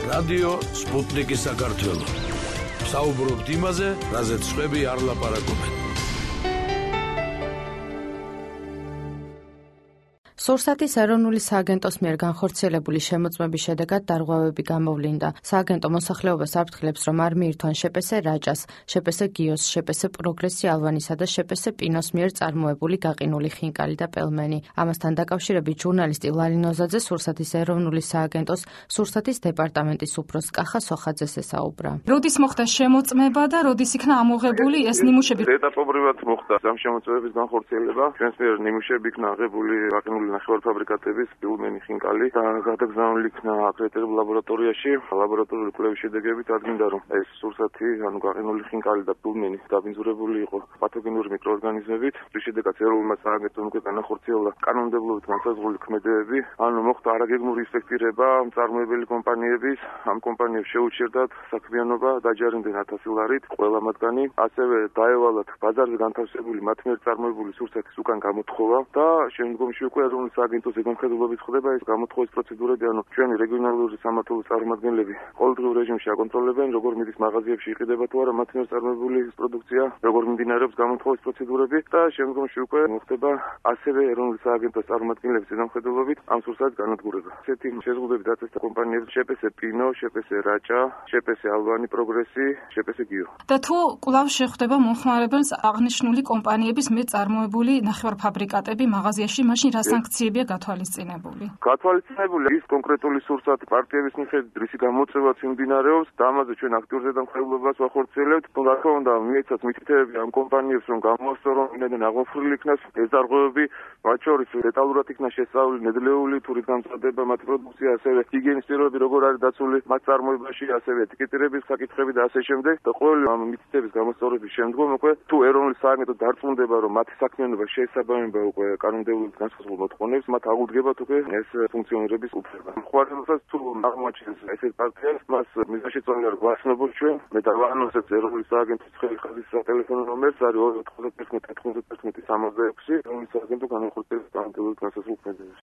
რადიო სპუტნიკი საქართველო. საუბრობთ იმაზე, რაზეც სხვები არ ლაპარაკობენ. სურსათის ეროვნული სააგენტოს მიერ განხორციელებული შემოწმების შედეგად დარღვევები გამოვლინდა. სააგენტო მოსახლეობას აფრთხილებს, რომ არ მიირთვან შპს რაჭას, შპს გიოს, შპს პროგრესი ალვანისა და შპს პინოს მიერ წარმოებული გაყინული ხინკალი და პელმენი. ამასთან დაკავშირებით ჟურნალისტი ლალი ნოზაძე სურსათის ეროვნული სააგენტოს სურსათის დეპარტამენტის უფროს კახა სოხაძეს ესაუბრა. როდის მოხდა შემოწმება და როდის იქნა ამოღებული ეს ნიმუშები? ეტაპობრივად მოხდა ამ შემოწმების განხორციელება. ჩვენს მიერ ნიმუშები იქნა აღებული გაყინული ნახევარფაბრიკატების პილმენი ხინკალი და გადაგზავნილი იქნა აკრედიტებულ ლაბორატორიაში. ლაბორატორიული კვლევის შედეგებით აღდგინდა, რომ ეს სურსათი, გაყინული ხინკალი და პილმენი დაბინძურებული იყო პათოგენური მიკროორგანიზმებით. რის შედეგად ეროვნულმა სააგენტომ უკვე განახორციელა კანონმდებლობით განსაზღვრული ქმედებები. მოხდა არაგეგმური ინსპექტირება მწარმოებელი კომპანიების. ამ კომპანიებს შეუჩერდათ საქმიანობა, დაჯარიმდნენ 1000 ლარით ყველა მათგანი. ასევე დაევალათ ბაზარზე განთავსებული მათ მიერ წარმოებული სურსათის უკან გამოთხოვა და შემდგომში უკვე ეროვნული სააგენტოს ზეგანხედულობით ხდება ეს გამოთხოვის პროცედურები, ჩვენი რეგიონალური სამმართველოს წარმომადგენლები ყოველდღიურ რეჟიმში აკონტროლებენ, როგორ მიდის მაღაზიებში იყიდება თუ არა მათ მიერ წარმოებული პროდუქცია, როგორ მიმდინარეობს გამოთხოვის პროცედურები და შემდგომში უკვე მოხდება ასევე ეროვნული სააგენტოს წარმომადგენლების ზეგანხედულობით ამ სურსათის განადგურება. ესეთი შეზღუდვები დაწესდა კომპანიებს შპს პინო, შპს რაჭა, შპს ალვანი პროგრესი, შპს გიო. და თუ კვლავ შეხვდება მომხმარებელს აღნიშნული კომპანიების მიერ წარმოებული ნახევარფაბრიკატები მაღაზიაში, მაშინ რა სანქციებია გათვალისწინებული? გათვალისწინებული ის კონკრეტული სურსათი პარტიების მიხედვით, რისი გამოწვევაც მიმდინარეობს და ამაზე ჩვენ აქტიურ ზედამხედველობას ვახორციელებთ. რა თქმა უნდა, მიეცათ მითითებები ამ კომპანიებს, რომ გამოასწორონ აღმოფხვრილი იქნას ეს დარღვევები, მათ შორის დეტალურად იქნა შესწავლილი ნედლეული თურით გამწვადება მათი პროდუქცია, ასევე ჰიგიენის პირობები როგორ არის დაცული მათ წარმოებაში, ასევე ეტიკეტირების საკითხები და ასე შემდეგ. და ყოველი ამ მითითების გამოსწორების შემდგომ უკვე თუ ეროვნული სააგენტო დარწმუნდება, რომ მათი საქმიანობა შეესაბამება უკვე კანონმდებლობით განსაზღვრულ მოთხოვნებს, მათ აღუდგებათ უკვე ეს ფუნქციონირების უფლება. მხარდაჭერას თუ აღმოაჩენს ესეთ პარტიას, მას მიზანშეწონილ გვასნობთ ჩვენ. მე დავანონსებ ეროვნული სააგენტოს ხელხაზის სატელეფონო ნომერს არის 291 91 66. ეროვნული სააგენტო განახორციელებს კანონმდებლობით განსაზღვრულ ქმედებას.